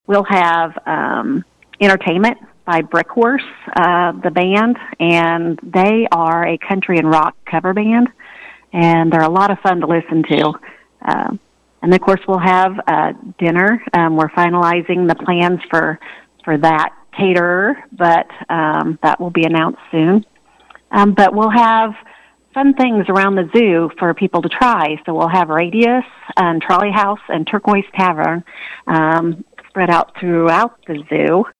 We'll have entertainment by Brick Horse, the band, and they are a country and rock cover band, and they're a lot of fun to listen to. And, of course, we'll have dinner. We're finalizing the plans for that caterer, but that will be announced soon. But we'll have fun things around the zoo for people to try. So we'll have Radius and Trolley House and Turquoise Tavern spread out throughout the zoo.